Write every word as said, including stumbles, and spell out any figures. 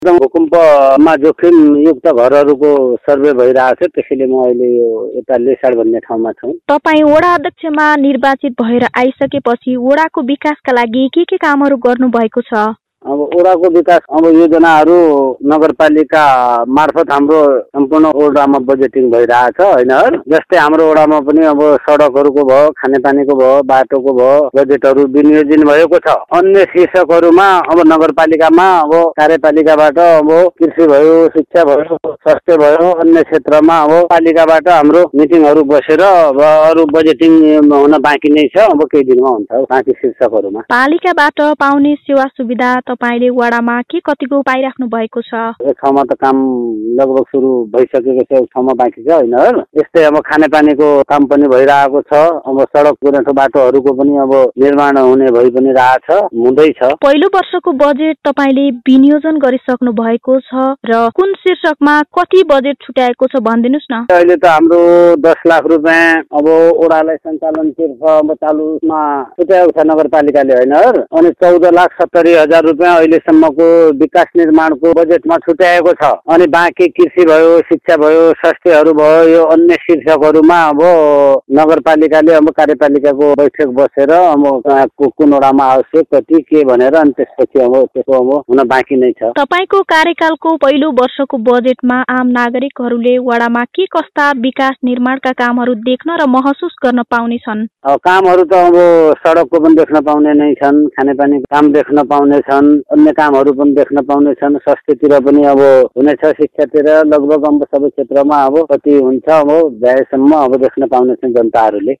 एकदम भूकम्पमा जोखिमयुक्त घरहरूको सर्वे भइरहेको छ। त्यसैले म अहिले यो यता लेसाड भन्ने ठाउँमा छु। तपाईँ वडा अध्यक्षमा निर्वाचित भएर आइसकेपछि वडाको विकासका लागि के के कामहरू गर्नु भएको छ? अब वडाको विकास अब योजनाहरू नगरपालिका मार्फत हाम्रो सम्पूर्ण वडामा बजेटिङ भइरहेछ होइन। जस्तै हाम्रो वडामा पनि अब सडकहरूको भयो, खानेपानीको भयो, बाटोको भयो, बजेटहरू विनियोजन भएको छ। अन्य शीर्षकहरूमा अब नगरपालिकामा अब कार्यपालिकाबाट अब कृषि भयो, शिक्षा भयो, स्वास्थ्य भयो, अन्य क्षेत्रमा अब पालिकाबाट हाम्रो मिटिङहरू बसेर अब अरू बजेटिङ हुन बाँकी नै छ। अब केही दिनमा हुन्छ बाँकी शीर्षकहरूमा। पालिकाबाट पाउने सेवा सुविधा तपाईले वडामा के कतिको पाइराख्नु भएको छ? एक ठाउँमा त काम लगभग सुरु भइसकेको छ, एक ठाउँमा बाँकी छ होइन। यस्तै अब खानेपानीको काम पनि भइरहेको छ। अब सडक गुनाठो बाटोहरूको पनि अब निर्माण हुने भइ पनि रहेछ, हुँदैछ। पहिलो वर्षको बजेट तपाईले विनियोजन गरिसक्नु भएको छ र कुन शीर्षकमा कति बजेट छुट्याएको छ भनिदिनुस् न। अहिले त हाम्रो दस लाख रुपियाँ अब वडालाई सञ्चालन तीर्थ अब चालुमा छुट्याएको छ नगरपालिकाले होइन। अनि चौध लाख सत्तरी हजार रुपियाँ अहिलेसम्मको विकास निर्माणको बजेटमा छुट्याएको छ। अनि बाँकी कृषि भयो, शिक्षा भयो, स्वास्थ्यहरू भयो, यो अन्य शीर्षकहरूमा अब नगरपालिकाले अब कार्यपालिकाको बैठक बसेर अब कुन वडामा आवश्यक कति के भनेर अनि त्यसपछि अब त्यसको अब हुन बाँकी नै छ। तपाईको कार्यकालको पहिलो वर्षको बजेटमा आम नागरिकहरूले वडामा के कस्ता विकास निर्माणका कामहरू देख्न र महसुस गर्न पाउने छन्? कामहरू त अब सडकको पनि देख्न पाउने नै छन्, खानेपानी काम देख्न पाउने छन्, अन्य कामहरू पनि देख्न पाउने छन्, स्वास्थ्यतिर पनि अब हुनेछ, शिक्षातिर लगभग अब सबै क्षेत्रमा अब कति हुन्छ अब भ्याएसम्म अब देख्न पाउने छन् जनताहरूले।